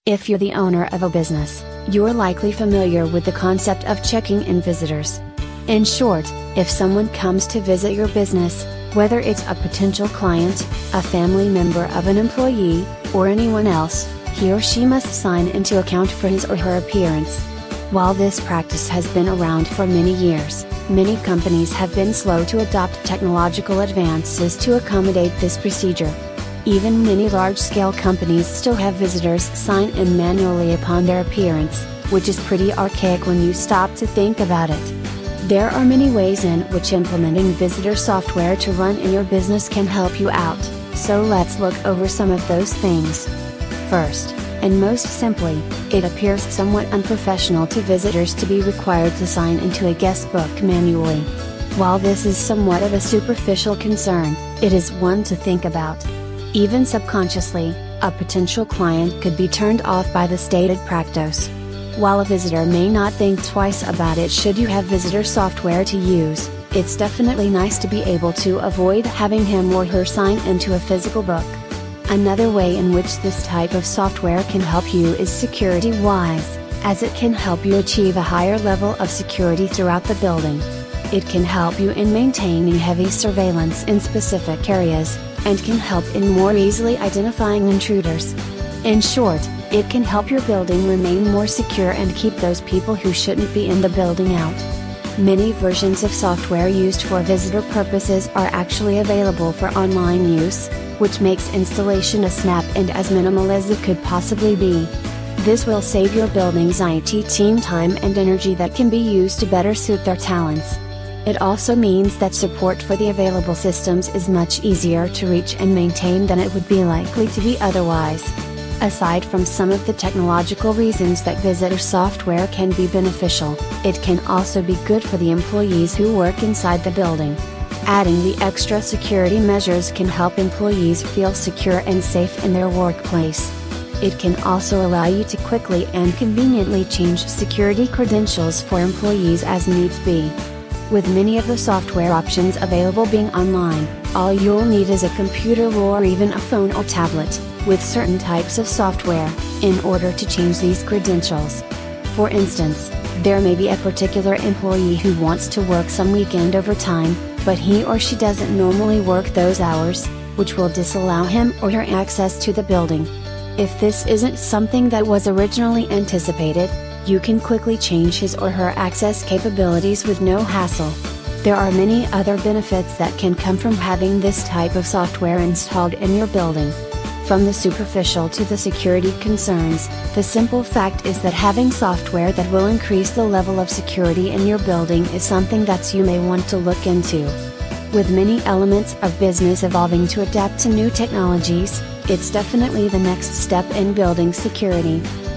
If you're the owner of a business, you're likely familiar with the concept of checking in visitors. In short, if someone comes to visit your business, whether it's a potential client, a family member of an employee, or anyone else, he or she must sign in to account for his or her appearance. While this practice has been around for many years, many companies have been slow to adopt technological advances to accommodate this procedure. Even many large-scale companies still have visitors sign in manually upon their appearance, which is pretty archaic when you stop to think about it. There are many ways in which implementing visitor software to run in your business can help you out, so let's look over some of those things. First, and most simply, it appears somewhat unprofessional to visitors to be required to sign into a guest book manually. While this is somewhat of a superficial concern, it is one to think about. Even subconsciously, a potential client could be turned off by the stated practice. While a visitor may not think twice about it should you have visitor software to use, it's definitely nice to be able to avoid having him or her sign into a physical book. Another way in which this type of software can help you is security-wise, as it can help you achieve a higher level of security throughout the building. It can help you in maintaining heavy surveillance in specific areas, and can help in more easily identifying intruders. In short, it can help your building remain more secure and keep those people who shouldn't be in the building out. Many versions of software used for visitor purposes are actually available for online use, which makes installation a snap and as minimal as it could possibly be. This will save your building's IT team time and energy that can be used to better suit their talents. It also means that support for the available systems is much easier to reach and maintain than it would be likely to be otherwise. Aside from some of the technological reasons that visitor software can be beneficial, it can also be good for the employees who work inside the building. Adding the extra security measures can help employees feel secure and safe in their workplace. It can also allow you to quickly and conveniently change security credentials for employees as needs be. With many of the software options available being online, all you'll need is a computer or even a phone or tablet, with certain types of software, in order to change these credentials. For instance, there may be a particular employee who wants to work some weekend overtime, but he or she doesn't normally work those hours, which will disallow him or her access to the building. If this isn't something that was originally anticipated, you can quickly change his or her access capabilities with no hassle. There are many other benefits that can come from having this type of software installed in your building. From the superficial to the security concerns, the simple fact is that having software that will increase the level of security in your building is something that you may want to look into. With many elements of business evolving to adapt to new technologies, it's definitely the next step in building security.